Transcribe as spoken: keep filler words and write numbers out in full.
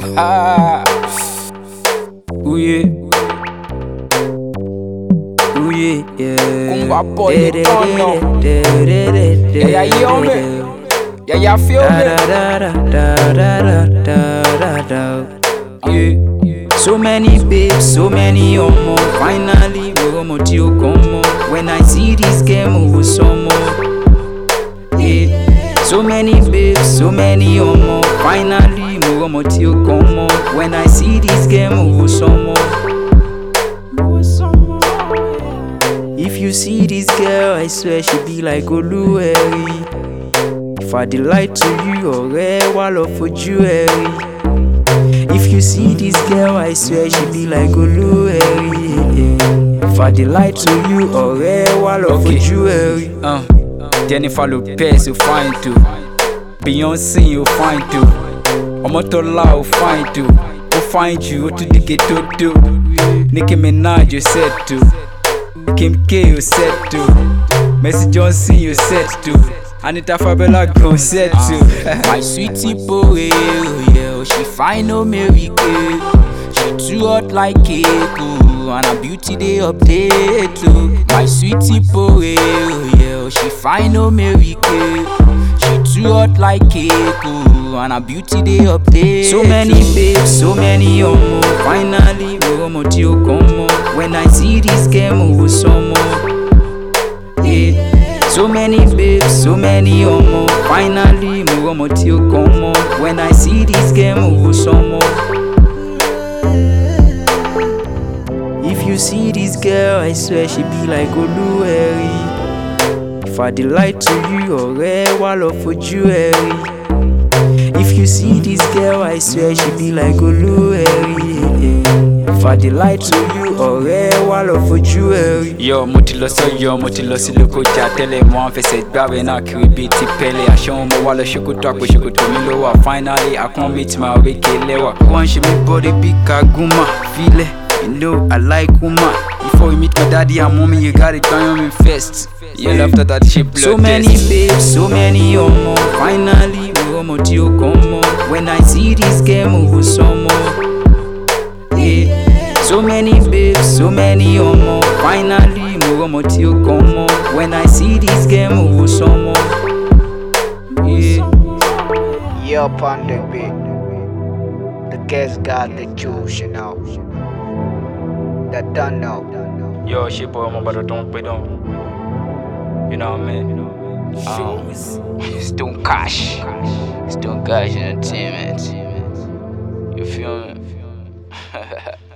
Ooh yeah, ooh yeah, yeah. Kumba boy, you don't know. Yeah, yeah, you hear me? Yeah, yeah, feel me? Yeah. So many babes, so many omo. Finally, Momo Tio come. When I see this game, oh some more. Yeah. So many babes, so many omo. Finally, Momo Tio come. When I see this game, oh some more. If you see this girl, I swear she be like Oluweri. If I delight to you, ọ̀rẹ́ wá lọ fojú ẹ rí. If you see this girl, I swear she be like Oluweri. If I delight to you, ọ̀rẹ́ wá lọ fojú ẹ rí. Uh, Jennifer Lopez, you fine too. Beyonce, you fine too. Omotola, you fine too. Ó fine jù, ó tún dìgẹ̀ tó dò. Nicki Minaj, you set too. Kim K, you set too. Mercy Johnson, you set too. Anita Fabella, go set too. My sweetie boy, oh yeah, she fine, oh Mary Kay. She too hot like cake, oh, and her beauty they update too. My sweetie boy, oh yeah, she fine, oh Mary Kay. She too hot like cake, oh, and her beauty they update. So many babes, so many omo. Finally, Momo Tio come. When I see this game, oh some more. Yeah. So many babes, so many omo. Finally, Momo Tio come. When I see this game, oh some more. If you see this girl, I swear she be like Oluweri. If I delight to you, ọ̀rẹ́ wá lọ fojú ẹ rí. If you see this girl, I swear she be like Oluweri. If I delight to you, ọ̀rẹ́ wá lọ fojú ẹ rí. Yo, mo ti lọ sọ́yọ́, mo ti lọ sí Lókòjà tẹ́lẹ̀. Mo á fẹsẹ̀ gbáwé náà kiri bíi ti pẹ́lẹ̀. Aṣọ wọn mo wá lọ ṣòkòtò àpò ṣòkòtò mi ló wà. Finally, àpọ́n mi ti máa wéke lẹ́wà. Wọ́n ṣe mí body bí Kaguma, filẹ̀. You know I like woman. Before you meet my daddy and mommy, you gotta join on me first. Yeah, after that shit blood So many test. babes, so many omo. Finally, Momo Tio come. When I see this game, oh some more. Yeah. So many babes, so many omo. Finally, Momo Tio come. When I see this game, oh some more. Yeah. You're up on the beat. The guest got the juice, you know. That don't know. Yo, shit boy, I'm about to don't pay down. You know what I mean? Um, It's doing cash. It's doing cash entertainment. You feel me?